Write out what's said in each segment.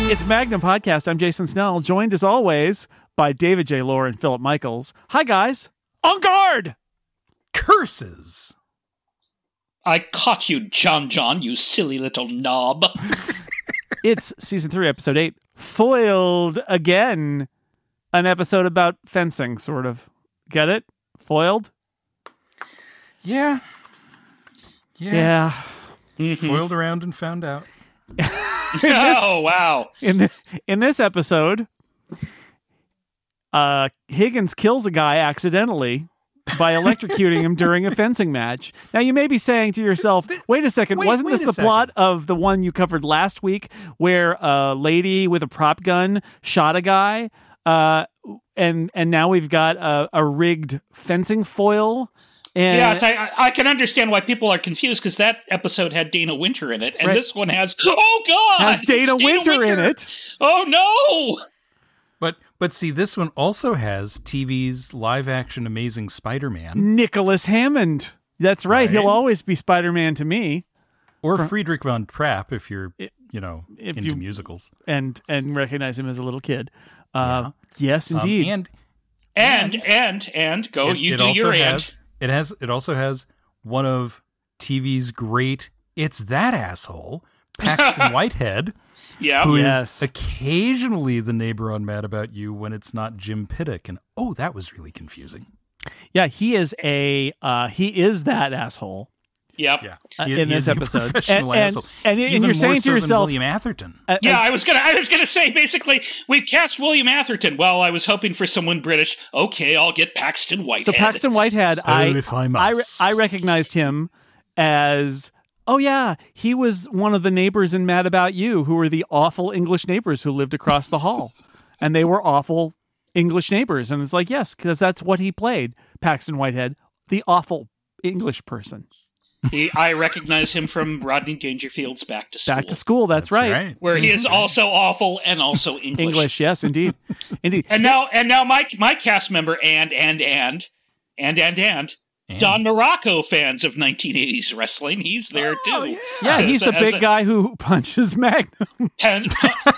It's Magnum Podcast. I'm Jason Snell, joined as always by David J. Lohr and Philip Michaels. Hi, guys. On guard! Curses. I caught you, John, you silly little knob. It's Season 3, Episode 8, Foiled Again. An episode about fencing, sort of. Get it? Foiled? Yeah. Mm-hmm. Foiled around and found out. Oh, wow. In this episode, Higgins kills a guy accidentally by electrocuting him during a fencing match. Now, you may be saying to yourself, wait a second, wasn't this the plot of the one you covered last week where a lady with a prop gun shot a guy? And now we've got a rigged fencing foil. And yes, I can understand why people are confused because that episode had Dana Winter in it, and this one has has Dana Winter in it. Oh no! But see, this one also has TV's live-action Amazing Spider-Man. Nicholas Hammond. That's right. He'll always be Spider-Man to me. Or Friedrich von Trapp if you're, into musicals. And recognize him as a little kid. Yes, indeed. And go, you do your end. It also has one of TV's great It's That Asshole, Paxton Whitehead. Yeah. Who is occasionally the neighbor on Mad About You when it's not Jim Pittick. And that was really confusing. Yeah, he is that asshole. Yep. Yeah. In this episode. And Even you're saying to yourself, William Atherton. I was gonna say basically we cast William Atherton. Well, I was hoping for someone British. Okay, I'll get Paxton Whitehead. So Paxton Whitehead, I recognized him as he was one of the neighbors in Mad About You who were the awful English neighbors who lived across the hall, and they were awful English neighbors. And it's like, yes, because that's what he played, Paxton Whitehead, the awful English person. I recognize him from Rodney Dangerfield's Back to School. Back to School, that's right. Where he is also awful and also English. English, yes, indeed. Indeed. And now my cast member and Don Morocco fans of 1980s wrestling. He's there too. Yeah, he's the big guy who punches Magnum. And,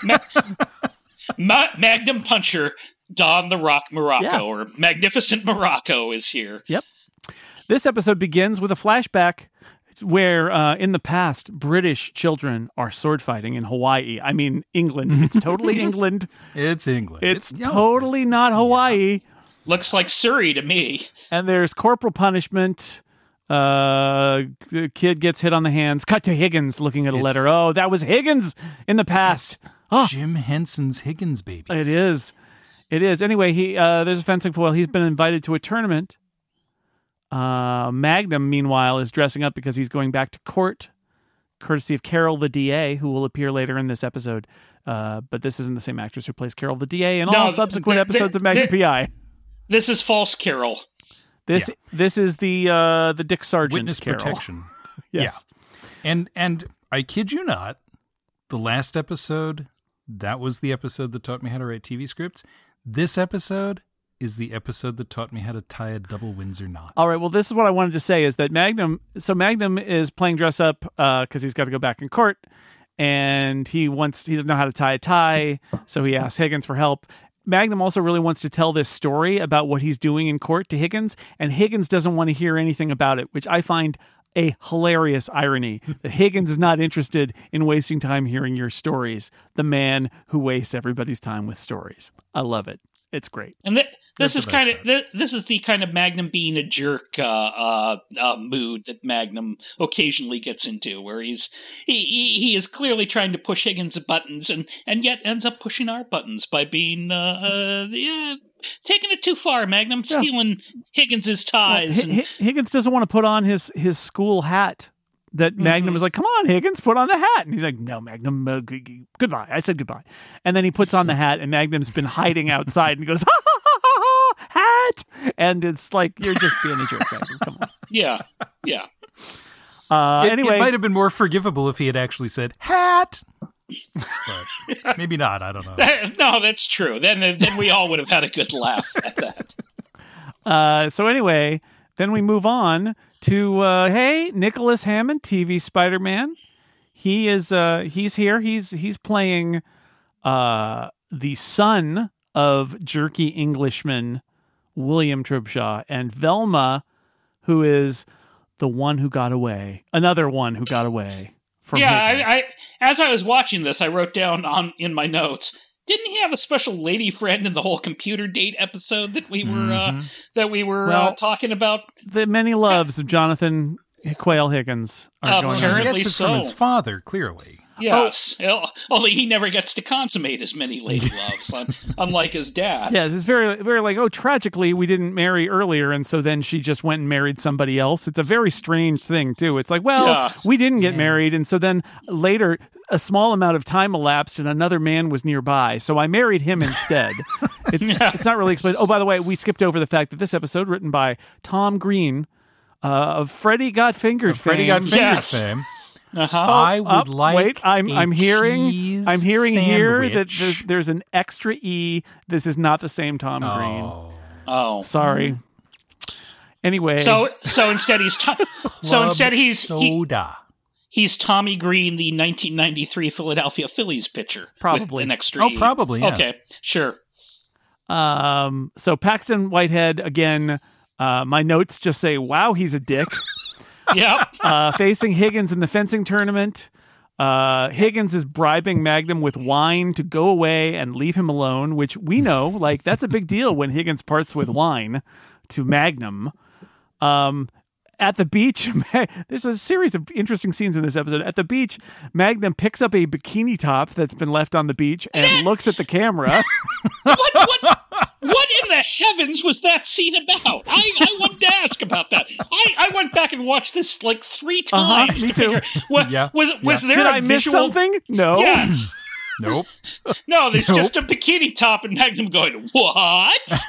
Magnum puncher Don the Rock Morocco, or Magnificent Morocco is here. Yep. This episode begins with a flashback where, in the past, British children are sword fighting in Hawaii. I mean, England. It's totally England. It's England. It's totally not Hawaii. Looks like Surrey to me. And there's corporal punishment. The kid gets hit on the hands. Cut to Higgins looking at a letter. Oh, that was Higgins in the past. Jim Henson's Higgins babies. It is. Anyway, there's a fencing foil. He's been invited to a tournament. Magnum, meanwhile, is dressing up because he's going back to court, courtesy of Carol the DA, who will appear later in this episode. But this isn't the same actress who plays Carol the DA in all subsequent episodes of Magnum P.I. This is false Carol. This is the Dick Sargent Witness Carol. protection. Yes. Yeah. And I kid you not, the last episode, that was the episode that taught me how to write TV scripts. This episode is the episode that taught me how to tie a double Windsor knot. All right, well, this is what I wanted to say, is that Magnum is playing dress up because he's got to go back in court, and he doesn't know how to tie a tie, so he asks Higgins for help. Magnum also really wants to tell this story about what he's doing in court to Higgins, and Higgins doesn't want to hear anything about it, which I find a hilarious irony, that Higgins is not interested in wasting time hearing your stories, the man who wastes everybody's time with stories. I love it. It's great. And this is the kind of Magnum being a jerk mood that Magnum occasionally gets into, where he is clearly trying to push Higgins' buttons and yet ends up pushing our buttons by being taking it too far. Magnum stealing Higgins' ties. Well, Higgins doesn't want to put on his school hat. That Magnum is like, come on, Higgins, put on the hat. And he's like, no, Magnum, goodbye. I said goodbye. And then he puts on the hat, and Magnum's been hiding outside and goes, ha, ha, ha, ha, ha, hat. And it's like, you're just being a jerk, Magnum. Come on. Yeah. Anyway. It might have been more forgivable if he had actually said, hat. But maybe not. I don't know. No, that's true. Then we all would have had a good laugh at that. So anyway, then we move on to Nicholas Hammond, TV Spider-Man. He's here. He's playing the son of jerky Englishman William Trubshaw, and Velma, who is the one who got away, another one who got away from Higgins. I as I was watching this, I wrote down in my notes, didn't he have a special lady friend in the whole computer date episode that we were talking about? The many loves of Jonathan Quayle Higgins are going on. Apparently He gets it so. from his father, clearly. Yes, only he never gets to consummate as many lady loves, unlike his dad. Yes, it's very, very like, tragically, we didn't marry earlier, and so then she just went and married somebody else. It's a very strange thing, too. It's like, we didn't get married, and so then later, a small amount of time elapsed, and another man was nearby, so I married him instead. It's not really explained. Oh, by the way, we skipped over the fact that this episode, written by Tom Green, of Freddy Got Fingered fame. Freddy Got Fingered Yes. fame. Uh-huh. I would like. Wait, I'm hearing cheese here that sandwich. there's an extra E. This is not the same Tom Green. Oh, Sorry. Anyway, so instead he's soda. he's Tommy Green, the 1993 Philadelphia Phillies pitcher, Probably. with an extra E. Probably. Yeah. Okay, sure. so Paxton Whitehead again. My notes just say, "Wow, he's a dick." Yep. Facing Higgins in the fencing tournament. Higgins is bribing Magnum with wine to go away and leave him alone, which we know, like, that's a big deal when Higgins parts with wine to Magnum. At the beach, there's a series of interesting scenes in this episode. At the beach, Magnum picks up a bikini top that's been left on the beach and looks at the camera. What in the heavens was that scene about? I wanted to ask about that. I went back and watched this like 3 times me to figure was there Did a I miss visual something? No. Yes. Nope. No, there's just a bikini top and Magnum going, "What?"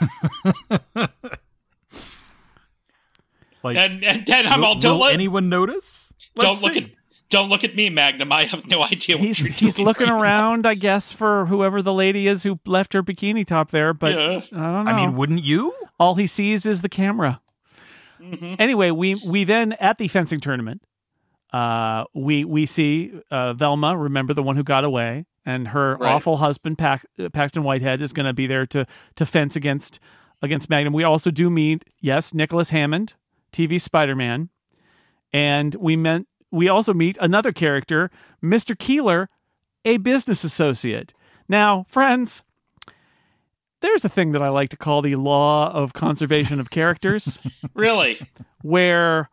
Like, and then I'm all will anyone notice? Don't look at me, Magnum. I have no idea what you're doing. He's looking around, I guess, for whoever the lady is who left her bikini top there, but I don't know. I mean, wouldn't you? All he sees is the camera. Mm-hmm. Anyway, we then at the fencing tournament, we see Velma, remember the one who got away, and her awful husband Paxton Whitehead is going to be there to fence against Magnum. We also do meet Nicholas Hammond, TV Spider-Man, and we also meet another character, Mr. Keeler, a business associate. Now, friends, there's a thing that I like to call the law of conservation of characters. Really? Where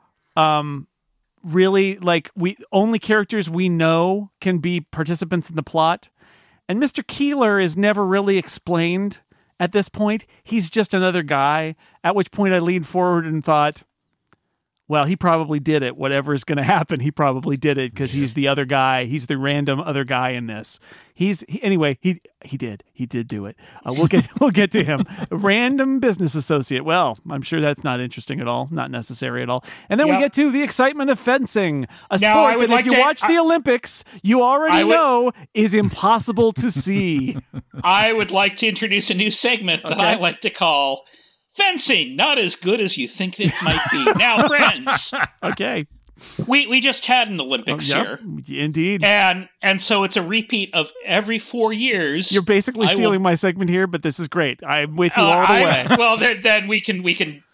really, like, only characters we know can be participants in the plot. And Mr. Keeler is never really explained at this point. He's just another guy, at which point I leaned forward and thought, well, he probably did it. Whatever is going to happen, he probably did it because he's the other guy. He's the random other guy in this. Anyway, he did do it. We'll get to him. Random business associate. Well, I'm sure that's not interesting at all, not necessary at all. And then we get to the excitement of fencing, a sport that if you watch the Olympics, you already know is impossible to see. I would like to introduce a new segment that I like to call Fencing, not as good as you think it might be. Now, friends. Okay. We just had an Olympics here. Indeed. And so it's a repeat of every 4 years. You're basically stealing my segment here, but this is great. I'm with you all the way. Well, then we can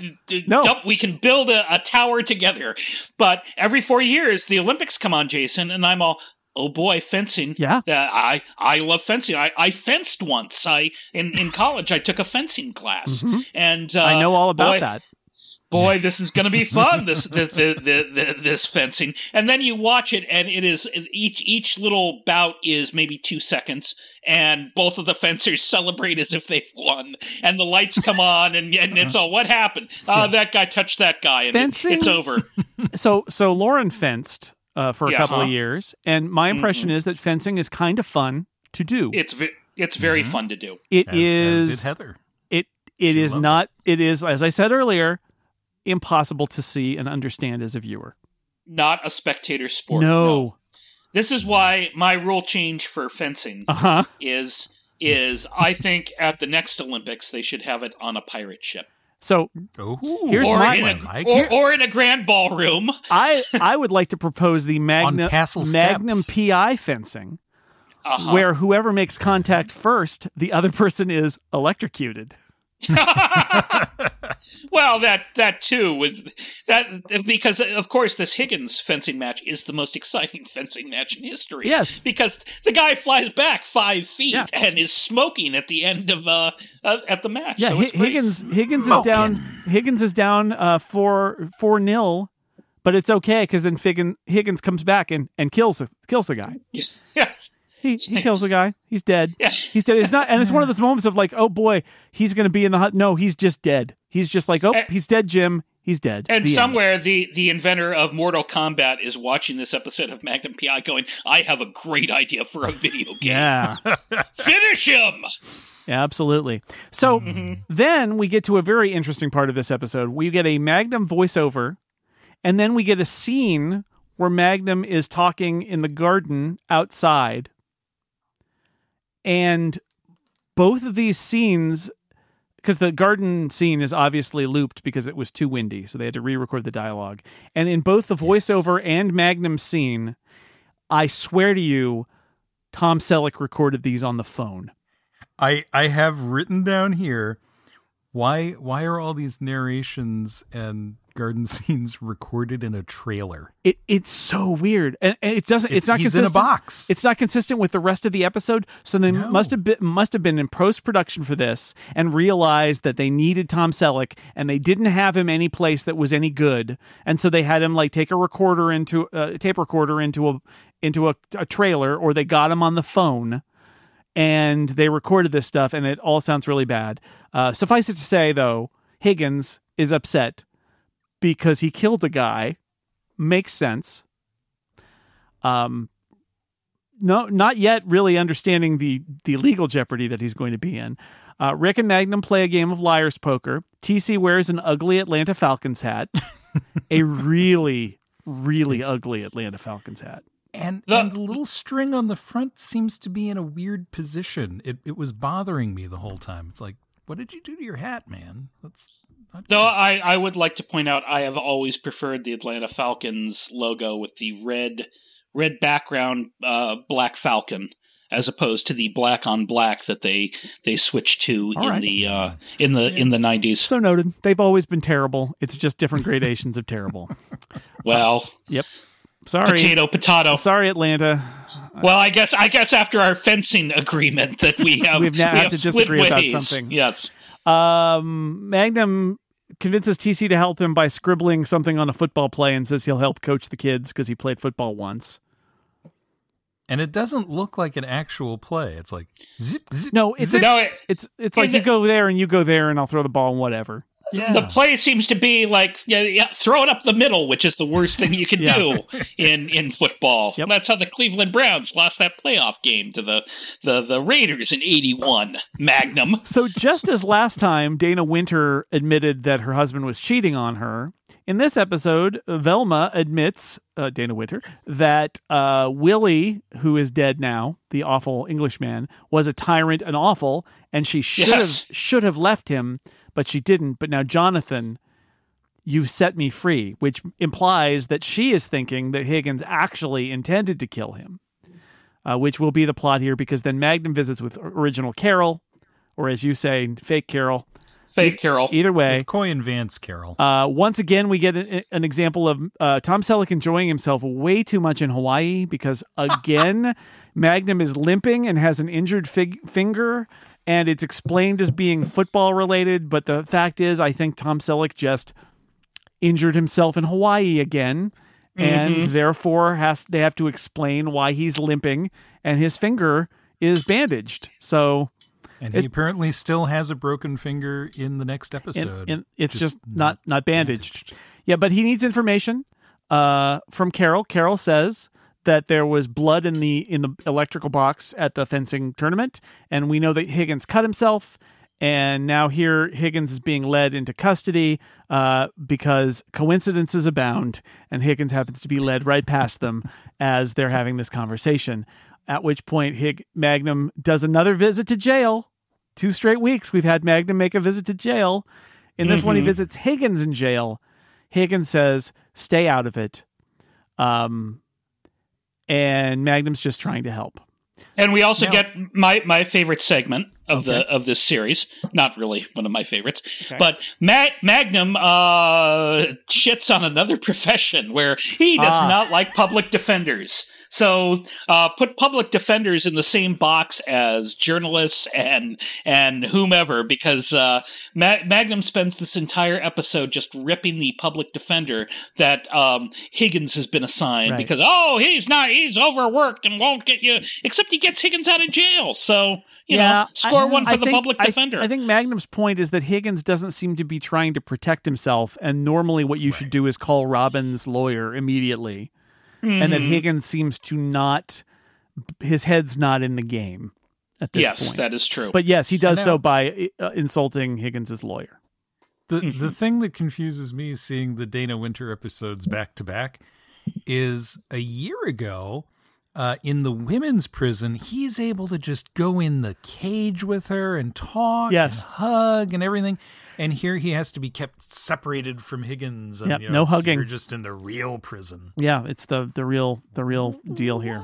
build a tower together. But every 4 years, the Olympics come on, Jason, and I'm all, oh boy, fencing. Yeah. I love fencing. I fenced once. In college I took a fencing class. Mm-hmm. And I know all about that. Boy, this is going to be fun. This fencing. And then you watch it and it is each little bout is maybe 2 seconds and both of the fencers celebrate as if they've won and the lights come on and it's all, what happened? That guy touched that guy and it's over. So Lauren fenced for a couple of years, and my impression is that fencing is kind of fun to do. It's very fun to do. As did Heather. It is not. It is, as I said earlier, impossible to see and understand as a viewer. Not a spectator sport. No. This is why my rule change for fencing is I think at the next Olympics they should have it on a pirate ship. So here's my one. Or in a grand ballroom. I would like to propose the Magnum PI fencing, where whoever makes contact first, the other person is electrocuted. Well, that too, with that, because of course this Higgins fencing match is the most exciting fencing match in history. Yes, because the guy flies back 5 feet and is smoking at the end of at the match. Yeah, so it's Higgins is down. Higgins is down 4-0, but it's okay because then Higgins comes back and kills the guy. Yes. He kills the guy. He's dead. Yeah. He's dead. It's not, and it's one of those moments of like, oh boy, he's going to be in the hut. No, he's just dead. He's just like, he's dead, Jim. He's dead. And somewhere the inventor of Mortal Kombat is watching this episode of Magnum PI going, I have a great idea for a video game. Yeah. Finish him! Yeah, absolutely. So then we get to a very interesting part of this episode. We get a Magnum voiceover, and then we get a scene where Magnum is talking in the garden outside. And both of these scenes, because the garden scene is obviously looped because it was too windy, so they had to re-record the dialogue. And in both the voiceover and Magnum scene, I swear to you, Tom Selleck recorded these on the phone. I have written down here, why are all these narrations and garden scenes recorded in a trailer? It's so weird, and it's not he's consistent. In a box. It's not consistent with the rest of the episode. So they must have been in post production for this and realized that they needed Tom Selleck, and they didn't have him any place that was any good, and so they had him like take a recorder into a tape recorder into a trailer, or they got him on the phone, and they recorded this stuff, and it all sounds really bad. Suffice it to say, though, Higgins is upset because he killed a guy. Makes sense. No, not yet really understanding the legal jeopardy that he's going to be in. Rick and Magnum play a game of liar's poker. TC wears an ugly Atlanta Falcons hat. A really, really ugly Atlanta Falcons hat. And the little string on the front seems to be in a weird position. It was bothering me the whole time. It's like, what did you do to your hat, man? That's not Though I would like to point out, I have always preferred the Atlanta Falcons logo with the red background, black falcon, as opposed to the black on black that they switched to in the 90s. So noted. They've always been terrible. It's just different gradations of terrible. Well, yep. Sorry. Potato. Sorry, Atlanta. Well, I guess after our fencing agreement that we have to disagree about something. Yes. Magnum convinces TC to help him by scribbling something on a football play and says he'll help coach the kids because he played football once. And it doesn't look like an actual play. It's like zip, zip. No, it's like you go there and I'll throw the ball and whatever. Yeah. The play seems to be like throw it up the middle, which is the worst thing you can do in football. Yep. That's how the Cleveland Browns lost that playoff game to the Raiders in '81. Magnum. So just as last time, Dana Winter admitted that her husband was cheating on her. In this episode, Velma admits, Dana Winter, that Willie, who is dead now, the awful Englishman, was a tyrant and awful, and she should have left him. But she didn't. But now, Jonathan, you've set me free, which implies that she is thinking that Higgins actually intended to kill him, which will be the plot here, because then Magnum visits with original Carol, or as you say, fake Carol. Fake Carol. Either way. It's Coy and Vance Carol. Once again, we get an example of Tom Selleck enjoying himself way too much in Hawaii, because, again, Magnum is limping and has an injured finger. And it's explained as being football related, but the fact is, I think Tom Selleck just injured himself in Hawaii again, and therefore they have to explain why he's limping and his finger is bandaged. So, and he apparently still has a broken finger in the next episode. And it's just not bandaged. Yeah, but he needs information from Carol. Carol says that there was blood in the electrical box at the fencing tournament, and we know that Higgins cut himself, and now here Higgins is being led into custody because coincidences abound, and Higgins happens to be led right past them as they're having this conversation, at which point Magnum does another visit to jail. 2 straight weeks we've had Magnum make a visit to jail. In this one, he visits Higgins in jail. Higgins says, stay out of it. And Magnum's just trying to help. And we also get my favorite segment of this series. Not really one of my favorites, but Magnum shits on another profession where he does not like public defenders. So put public defenders in the same box as journalists and whomever, because Magnum spends this entire episode just ripping the public defender that Higgins has been assigned because he's overworked and won't get you, except he gets Higgins out of jail. So score one for the public defender. I think Magnum's point is that Higgins doesn't seem to be trying to protect himself, and normally what you should do is call Robin's lawyer immediately. And that Higgins seems to not, his head's not in the game at this point. Yes, that is true. But yes, he does so by insulting Higgins' lawyer. The thing that confuses me seeing the Dana Winter episodes back to back is a year ago in the women's prison, he's able to just go in the cage with her and talk and hug and everything. And here he has to be kept separated from Higgins. And, no hugging. You're just in the real prison. Yeah, it's the real deal here.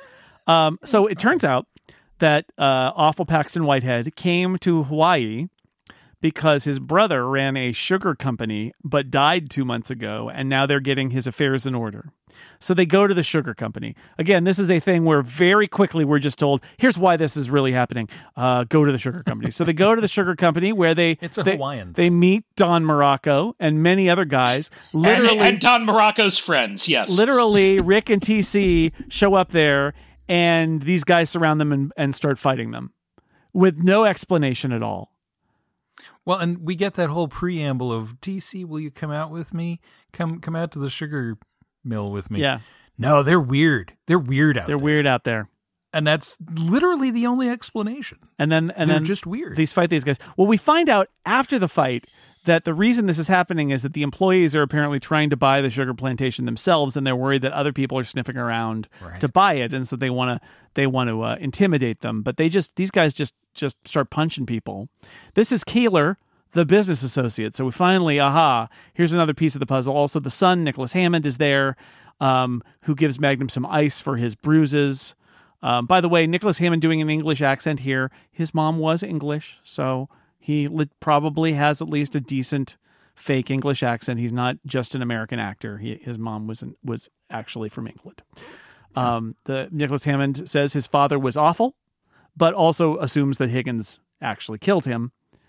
So it turns out that awful Paxton Whitehead came to Hawaii because his brother ran a sugar company but died 2 months ago, and now they're getting his affairs in order. So they go to the sugar company. Again, this is a thing where very quickly we're just told, here's why this is really happening. Go to the sugar company. So they go to the sugar company where it's a Hawaiian thing. They meet Don Morocco and many other guys. Literally, and Don Morocco's friends, yes. Literally, Rick and TC show up there, and these guys surround them and start fighting them with no explanation at all. Well, and we get that whole preamble of, TC, will you come out with me? Come out to the sugar mill with me. Yeah. No, they're weird. They're weird out there. They're weird out there. And that's literally the only explanation. And then they're just weird. These guys. Well, we find out after the fight that the reason this is happening is that the employees are apparently trying to buy the sugar plantation themselves, and they're worried that other people are sniffing around to buy it, and so they want to intimidate them. But these guys just start punching people. This is Keeler, the business associate. So we finally, here's another piece of the puzzle. Also, the son, Nicholas Hammond, is there, who gives Magnum some ice for his bruises. By the way, Nicholas Hammond doing an English accent here. His mom was English, so he probably has at least a decent fake English accent. He's not just an American actor. His mom was actually from England. The Nicholas Hammond says his father was awful, but also assumes that Higgins actually killed him.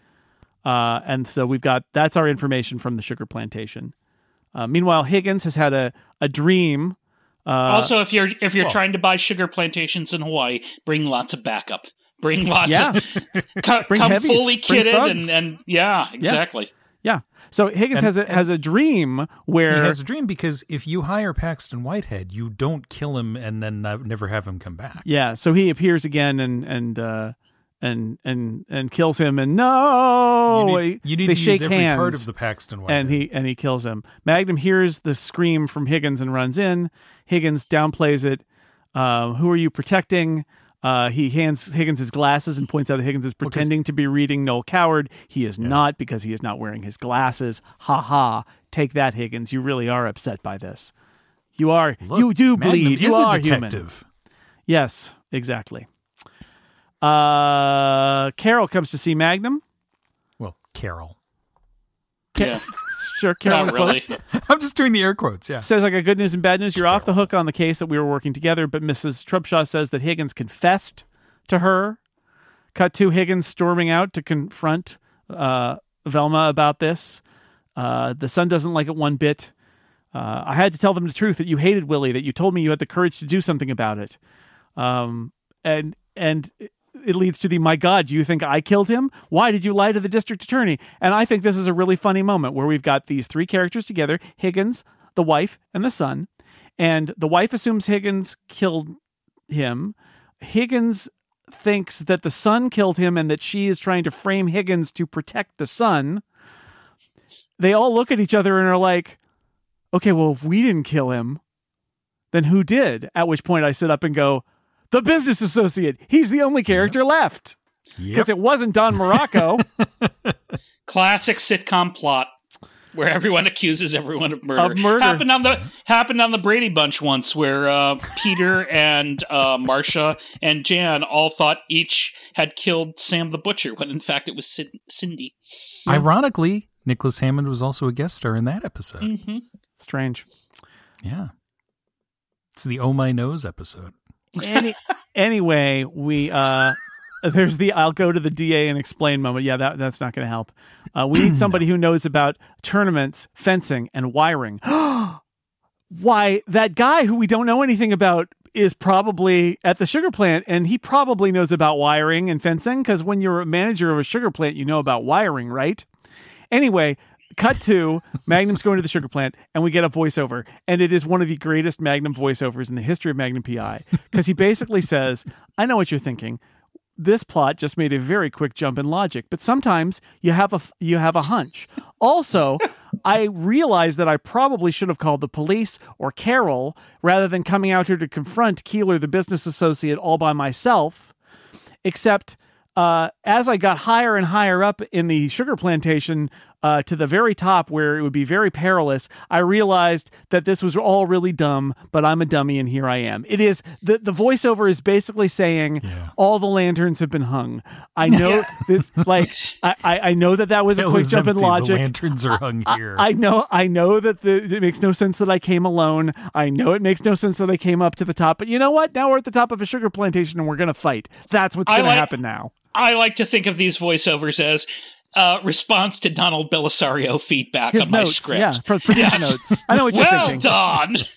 And so that's our information from the sugar plantation. Meanwhile, Higgins has had a dream. Also, if you're trying to buy sugar plantations in Hawaii, bring lots of backup. Bring lots of come heavies, fully kitted and exactly. Yeah. So Higgins has a dream where he has a dream because if you hire Paxton Whitehead, you don't kill him and then never have him come back. Yeah. So he appears again and kills him, and no, you need they to shake use every hands, part of the Paxton Whitehead. and he kills him. Magnum hears the scream from Higgins and runs in. Higgins downplays it. Who are you protecting? He hands Higgins his glasses and points out that Higgins is pretending to be reading Noel Coward. He is not, because he is not wearing his glasses. Ha ha. Take that, Higgins. You really are upset by this. You are. Look, you do Magnum bleed. You is are a detective. human. Yes, exactly. Carol comes to see Magnum. Well, Carol. Yeah. Sure, Carol. Not really. I'm just doing the air quotes, yeah. Says, I got good news and bad news. You're off the hook on the case that we were working together, but Mrs. Trubshaw says that Higgins confessed to her. Cut to Higgins storming out to confront Velma about this. The son doesn't like it one bit. I had to tell them the truth, that you hated Willie, that you told me you had the courage to do something about it. And it leads to my God, do you think I killed him? Why did you lie to the district attorney? And I think this is a really funny moment where we've got these three characters together, Higgins, the wife, and the son. And the wife assumes Higgins killed him. Higgins thinks that the son killed him and that she is trying to frame Higgins to protect the son. They all look at each other and are like, okay, well, if we didn't kill him, then who did? At which point I sit up and go, the business associate. He's the only character left. Because it wasn't Don Morocco. Classic sitcom plot. where everyone accuses everyone of murder. Of murder. Happened on the Brady Bunch once, where Peter and Marcia and Jan all thought each had killed Sam the Butcher, when in fact it was Cindy. Ironically, Nicholas Hammond was also a guest star in that episode. Mm-hmm. Strange. Yeah. It's the Oh My Nose episode. Anyway, we there's the I'll go to the DA and explain moment. Yeah, that's not going to help. We need somebody who knows about tournaments, fencing, and wiring. Why, that guy who we don't know anything about is probably at the sugar plant, and he probably knows about wiring and fencing, because when you're a manager of a sugar plant, you know about wiring, right? Anyway, cut to Magnum's going to the sugar plant, and we get a voiceover, and it is one of the greatest Magnum voiceovers in the history of Magnum PI, because he basically says, I know what you're thinking. This plot just made a very quick jump in logic, but sometimes you have a hunch. Also, I realized that I probably should have called the police or Carol rather than coming out here to confront Keeler, the business associate, all by myself, except as I got higher and higher up in the sugar plantation, to the very top where it would be very perilous, I realized that this was all really dumb, but I'm a dummy and here I am. It is, the voiceover is basically saying, all the lanterns have been hung. I know this, like, I know that was a quick jump in logic. The lanterns are hung here. I know that it makes no sense that I came alone. I know it makes no sense that I came up to the top, but you know what? Now we're at the top of a sugar plantation and we're going to fight. That's what's going to happen now. I like to think of these voiceovers as response to Donald Belisario feedback His on notes, my script. Yeah, producer notes. I know what you're thinking. Well done.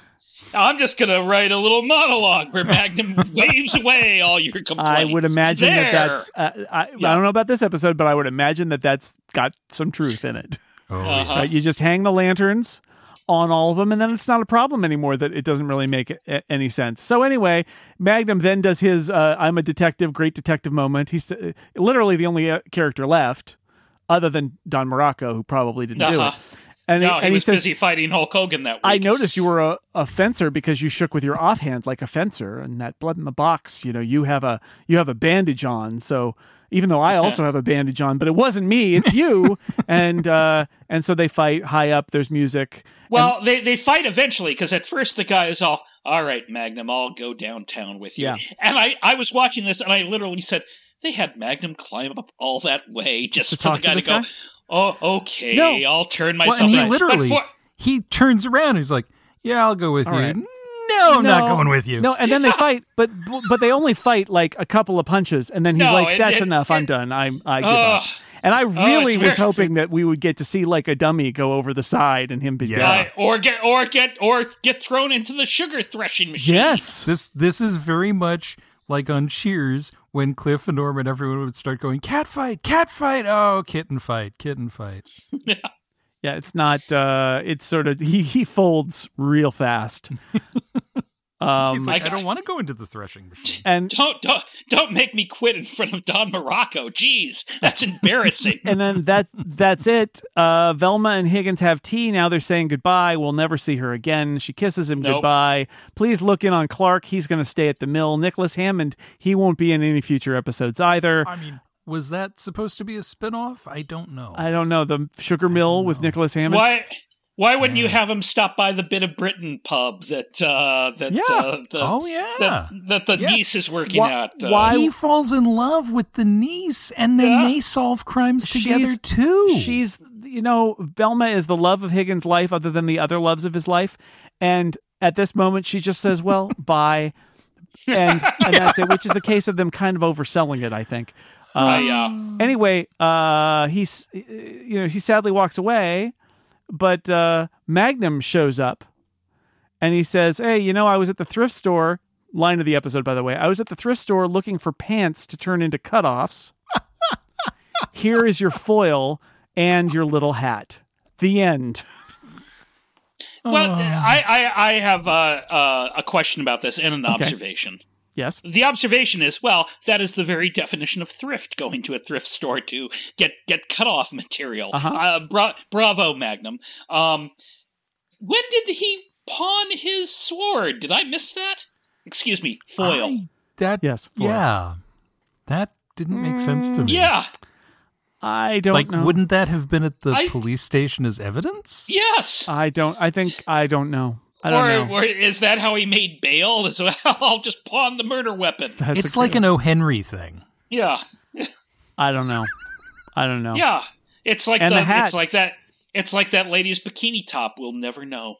I'm just going to write a little monologue where Magnum waves away all your complaints. I would imagine that's... I don't know about this episode, but I would imagine that's got some truth in it. Yes. You just hang the lanterns on all of them, and then it's not a problem anymore that it doesn't really make any sense. So anyway, Magnum then does his I'm a detective, great detective moment. He's literally the only character left, other than Don Morocco, who probably didn't do it. And he was says, busy fighting Hulk Hogan that week. I noticed you were a fencer because you shook with your offhand like a fencer, and that blood in the box, you have a bandage on. So even though I also have a bandage on, but it wasn't me, it's you. and so they fight high up. There's music. Well, they fight eventually, because at first the guy is all right, Magnum, I'll go downtown with you. Yeah. And I was watching this, and I literally said, they had Magnum climb up all that way just for the guy to go, oh, okay, No. I'll turn myself and he in. literally, he turns around and he's like, yeah, I'll go with you. Right. No, I'm not going with you. No, and then they fight, but they only fight like a couple of punches, and then he's like, "That's enough. I'm done. I give up." And I really was hoping that we would get to see like a dummy go over the side and him be dead, or get thrown into the sugar threshing machine. Yes, this is very much like on Cheers when Cliff and Norm and everyone would start going, cat fight, oh, kitten fight. Yeah, it's not. It's sort of he folds real fast. He's like, I don't want to go into the threshing machine. And don't make me quit in front of Don Morocco. Jeez, that's embarrassing. And then that's it. Velma and Higgins have tea. Now they're saying goodbye. We'll never see her again. She kisses him goodbye. Please look in on Clark. He's going to stay at the mill. Nicholas Hammond, he won't be in any future episodes either. I mean, was that supposed to be a spinoff? I don't know. The sugar mill with Nicholas Hammond. Why wouldn't you have him stop by the Bit of Britain pub that the niece is working at? Why he falls in love with the niece, and then they solve crimes together too. She's, Velma is the love of Higgins' life, other than the other loves of his life, and at this moment she just says, "Well, bye," and that's it. Which is the case of them kind of overselling it, I think. Anyway, he sadly walks away. But Magnum shows up, and he says, hey, I was at the thrift store, line of the episode, by the way, I was at the thrift store looking for pants to turn into cutoffs. Here is your foil and your little hat. The end. Well, I have a question about this and an observation. Yes. The observation is, that is the very definition of thrift, going to a thrift store to get cut-off material. Bravo, Magnum. When did he pawn his sword? Did I miss that? Excuse me, foil. Yes, foil. Yeah. That didn't make sense to me. Yeah. I don't Like, know. wouldn't that have been at the police station as evidence? Yes. I don't know. I don't know. Or is that how he made bail? As well, I'll just pawn the murder weapon. It's like an O. Henry thing. Yeah. I don't know. Yeah. It's like And the hat. It's like that lady's bikini top. We'll never know.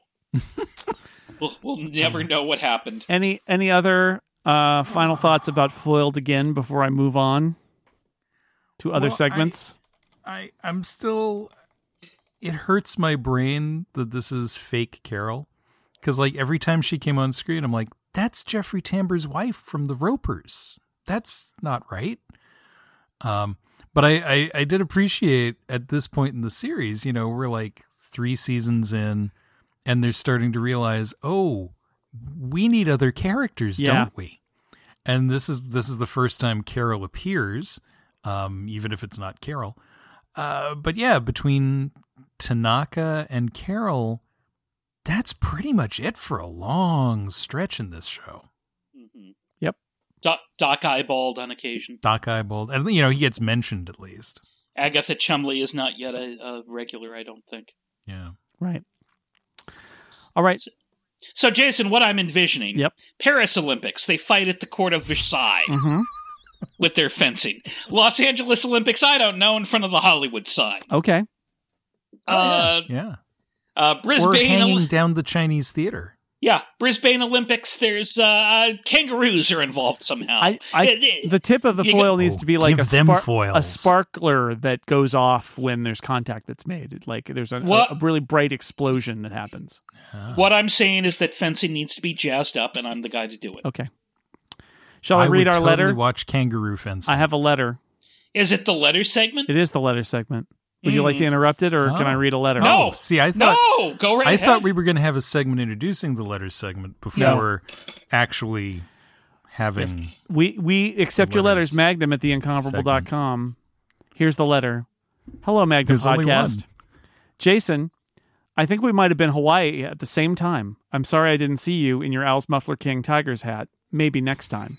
we'll never know what happened. Any other final thoughts about Foiled Again before I move on to other segments? I'm still... It hurts my brain that this is fake Carol. Because, like, every time she came on screen, I'm like, that's Jeffrey Tambor's wife from The Ropers. That's not right. But I did appreciate at this point in the series, you know, we're like 3 seasons in, and they're starting to realize, oh, we need other characters, don't we? And this is the first time Carol appears, even if it's not Carol. But yeah, between Tanaka and Carol, that's pretty much it for a long stretch in this show. Mm-hmm. Yep. Doc Eyebald on occasion. Doc Eyebald. And, you know, he gets mentioned at least. Agatha Chumley is not yet a regular, I don't think. Yeah. Right. All right. So, Jason, what I'm envisioning, Yep. Paris Olympics, they fight at the court of Versailles Mm-hmm. with their fencing. Los Angeles Olympics, I don't know, in front of the Hollywood sign. Okay. Yeah. Or Brisbane, hanging down the Chinese theater. Yeah, Brisbane Olympics. There's kangaroos are involved somehow. The tip of the foil needs to be like a sparkler that goes off when there's contact that's made. Like there's a really bright explosion that happens. What I'm saying is that fencing needs to be jazzed up, and I'm the guy to do it. Okay. Shall I read our letter? Watch kangaroo fencing. I have a letter. Is it the letter segment? It is the letter segment. Would you like to interrupt it, or can I read a letter? No. See, I thought go right ahead. I thought we were going to have a segment introducing the letter segment before actually having. Yes. We accept your letters, Magnum at theincomparable.com. Here's the letter. Hello, Magnum There's only Podcast. one. Jason, I think we might have been Hawaii at the same time. I'm sorry I didn't see you in your Al's Muffler King Tiger's hat. Maybe next time.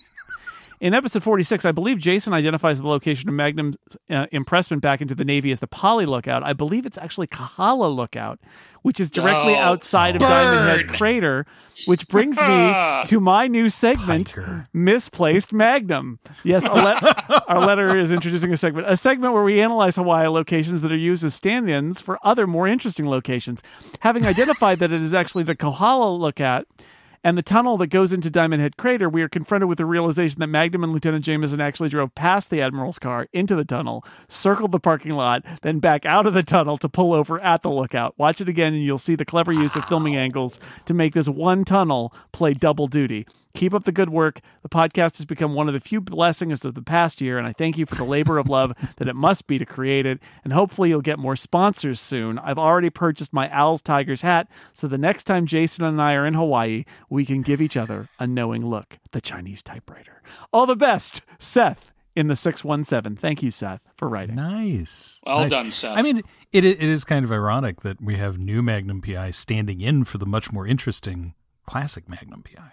In episode 46, I believe Jason identifies the location of Magnum's impressment back into the Navy as the Poly Lookout. I believe it's actually Kahala Lookout, which is directly outside of Diamond Head Crater, which brings me to my new segment, Misplaced Magnum. Yes, our letter is introducing a segment where we analyze Hawaii locations that are used as stand-ins for other more interesting locations. Having identified that it is actually the Kahala Lookout and the tunnel that goes into Diamond Head Crater, we are confronted with the realization that Magnum and Lieutenant Jameson actually drove past the Admiral's car into the tunnel, circled the parking lot, then back out of the tunnel to pull over at the lookout. Watch it again and you'll see the clever use of filming angles to make this one tunnel play double duty. Keep up the good work. The podcast has become one of the few blessings of the past year, and I thank you for the labor of love that it must be to create it, and hopefully you'll get more sponsors soon. I've already purchased my Al's Tigers hat, so the next time Jason and I are in Hawaii, we can give each other a knowing look. The Chinese typewriter. All the best, Seth in the 617. Thank you, Seth, for writing. Nice. Well done, Seth. I mean, it is kind of ironic that we have new Magnum PI standing in for the much more interesting classic Magnum PI.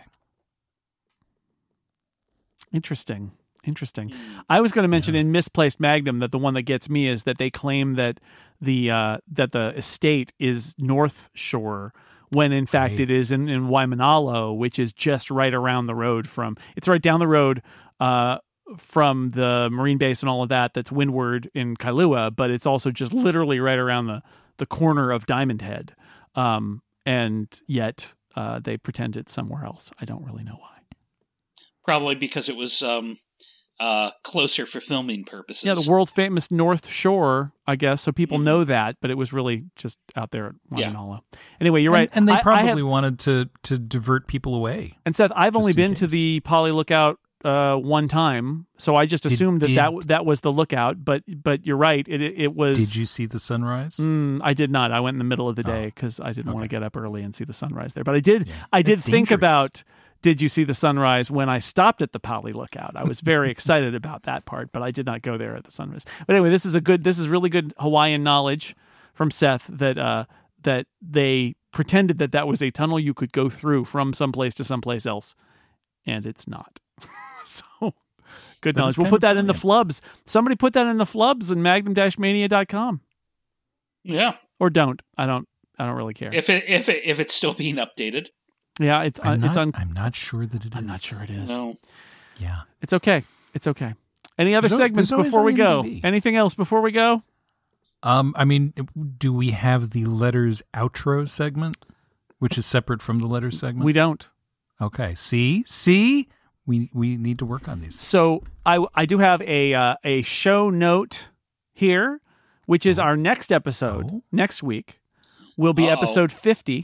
Interesting. I was going to mention in Misplaced Magnum that the one that gets me is that they claim that the estate is North Shore when in fact it is in Waimanalo, which is just right around the road it's right down the road from the Marine base and all of that. That's windward in Kailua, but it's also just literally right around the corner of Diamond Head. And yet they pretend it's somewhere else. I don't really know why. Probably because it was closer for filming purposes. Yeah, the world's famous North Shore, I guess, so people know that, but it was really just out there at Waimanalo. Anyway, you're right. And they probably wanted to divert people away. And Seth, I've only been to the Poly Lookout one time, so I just assumed that was the lookout, but you're right. It was. Did you see the sunrise? I did not. I went in the middle of the day because I didn't want to get up early and see the sunrise there. But I did. Yeah. I did think dangerous. about. Did you see the sunrise when I stopped at the Poly Lookout? I was very excited about that part, but I did not go there at the sunrise. But anyway, this is really good Hawaiian knowledge from Seth that they pretended that was a tunnel you could go through from someplace to someplace else, and it's not. So Good That knowledge. is We'll kind put of that in the brilliant. flubs. Somebody put that in the flubs in magnum-mania.com. Yeah. Or don't. I don't really care. If it's still being updated. Yeah, it's I'm not sure that it is. I'm not sure it is. No. Yeah. It's okay. It's okay. Any other segments there's always before we go? IMDb. Anything else before we go? I mean, do we have the letters outro segment, which is separate from the letters segment? We don't. Okay. See, we need to work on these. So I do have a show note here, which is our next episode next week. Will be episode 50.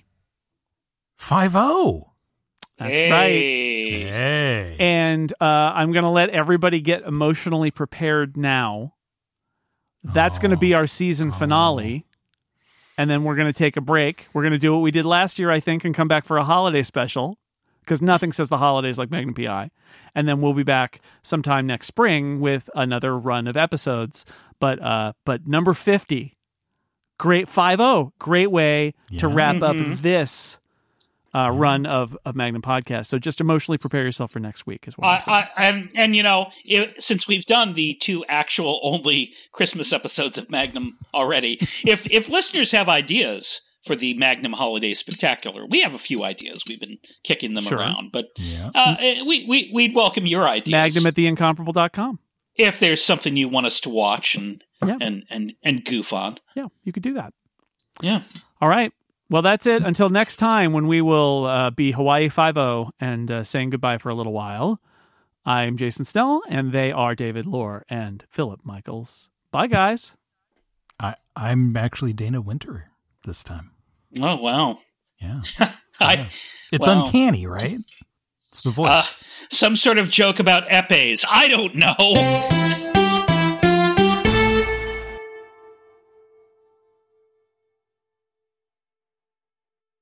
50. That's Hey. right. Hey. And I'm going to let everybody get emotionally prepared now. That's going to be our season finale. And then we're going to take a break. We're going to do what we did last year, I think, and come back for a holiday special, because nothing says the holidays like Magnum PI. And then we'll be back sometime next spring with another run of episodes. But number 50, great 50, great way to wrap up this run of Magnum podcast. So just emotionally prepare yourself for next week is what I'm saying. And since we've done the 2 actual only Christmas episodes of Magnum already, if listeners have ideas for the Magnum Holiday Spectacular, we have a few ideas. We've been kicking them around, but we'd welcome your ideas. Magnum at theincomparable.com. If there's something you want us to watch and goof on. Yeah, you could do that. Yeah. All right. Well, that's it. Until next time, when we will be Hawaii 5-0 and saying goodbye for a little while. I'm Jason Snell, and they are David Lohr and Philip Michaels. Bye, guys. I'm actually Dana Winter this time. Oh, wow. Yeah. Wow. It's uncanny, right? It's the voice. Some sort of joke about epes. I don't know.